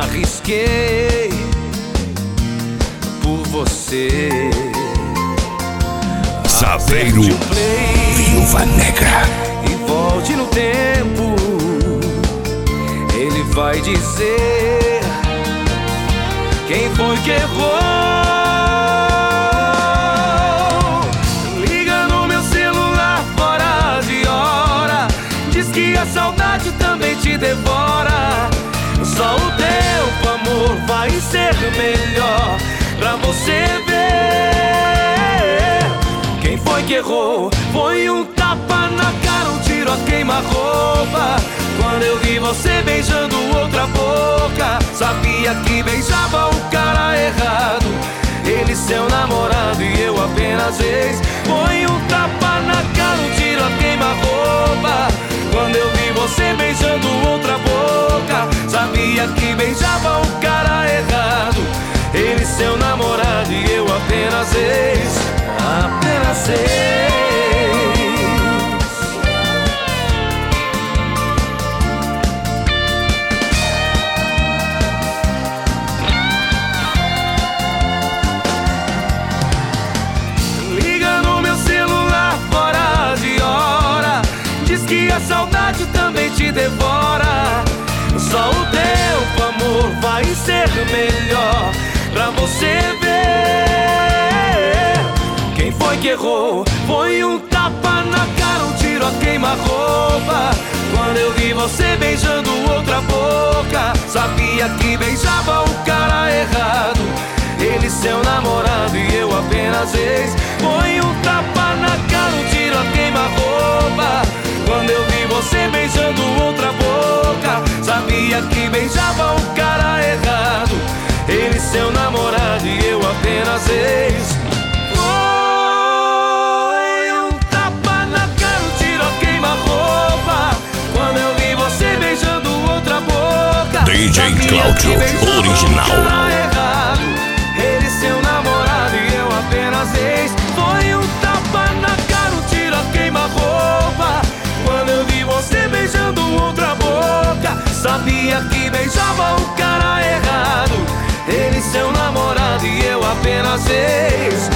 arrisquei por você. Saveiro, Viúva Negra. E volte no tempo, ele vai dizer quem foi que errou. Liga no meu celular fora de hora, diz que a saudade também te devora. Só o tempo, amor, vai ser melhor pra você ver quem foi que errou. Foi um tapa na cara, um tiro a queima-roupa. Quando eu vi você beijando outra boca, sabia que beijava o cara errado, ele seu namorado e eu apenas ex. Foi um tapa na cara, um tiro a queima-roupa. Quando eu vi você beijando outra boca, sabia que beijava o cara errado, ele seu namorado e eu apenas ex. Apenas ex. Liga no meu celular fora de hora, diz que a saudade também te devora. Só o tempo, amor, vai ser melhor pra você ver quem foi que errou. Foi um tapa na cara, um tiro a queima-roupa. Quando eu vi você beijando outra boca, sabia que beijava o cara errado, ele seu namorado e eu apenas ex. Foi um tapa na cara, um tiro a queima-roupa. Quando eu vi você beijando outra boca, sabia que beijava o cara errado, ele seu namorado e eu apenas ex. Foi um tapa na cara, um tiro a queima-roupa. Quando eu vi você beijando outra boca, DJ Cláudio Original. Ele seu namorado e eu apenas ex. Foi um tapa na cara, um tiro a queima-roupa. Quando eu vi você beijando outra boca, sabia que beijava o cara errado, ele seu namorado e eu apenas ex.